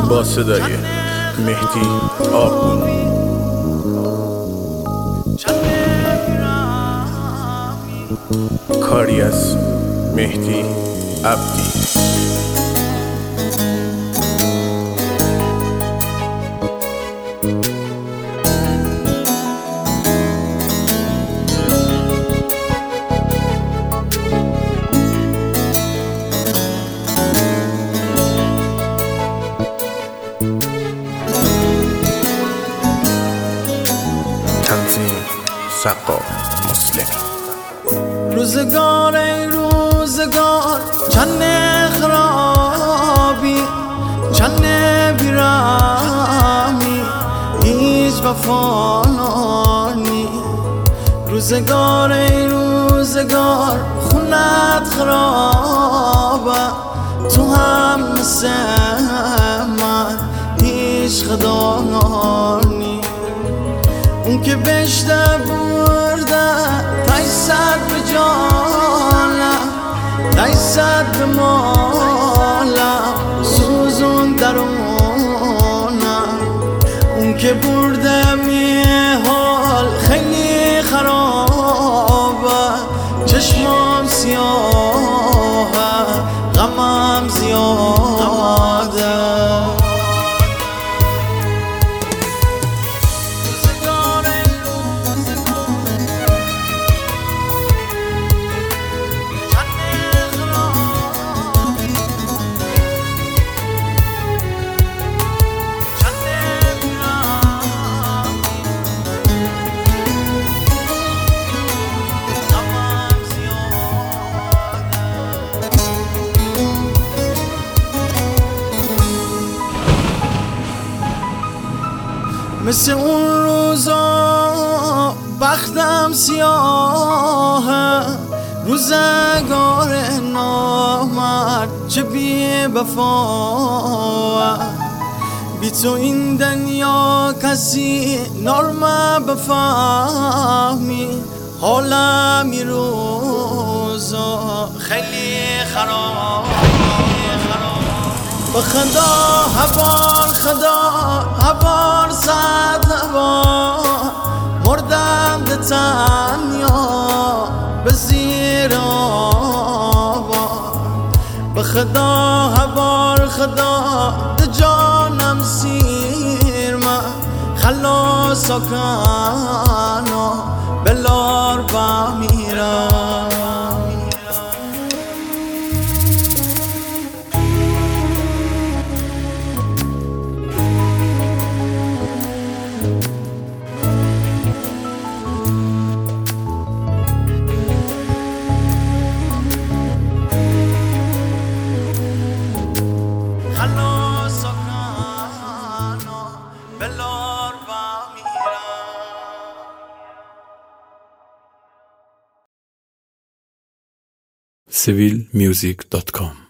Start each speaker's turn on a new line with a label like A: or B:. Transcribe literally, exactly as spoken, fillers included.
A: با صدای مهدی آبگون. کاری از مهدی عبدی. تنظیم سقا مسلمی.
B: روزگار ای روزگار چند خرابی، چند بیرامی، هیچ وفانی. روزگار ای روزگار خونت خرابه، تو هم مثل من هیچ خدانانی. اون که بشته برده تایصد به جانم، تایصد به مالم، سوزون درونم. اون که برده می حال خیلی خرابه، چشمام سیاهه، غمم زیاده. مثل اون روزا بختم سیاهه، روزگار نامرد چه بی وفا. بی تو این دنیا کسی نرمه بفهمی، حالم این روزا خیلی خراب. به خدا هبار، خدا هبار، صد هبار مردم ده تنیا به زیر آبار. به خدا هبار، خدا ده جانم سیر من خلاصا کنو بلار بمیرم.
A: سیویل میوزیک دات کام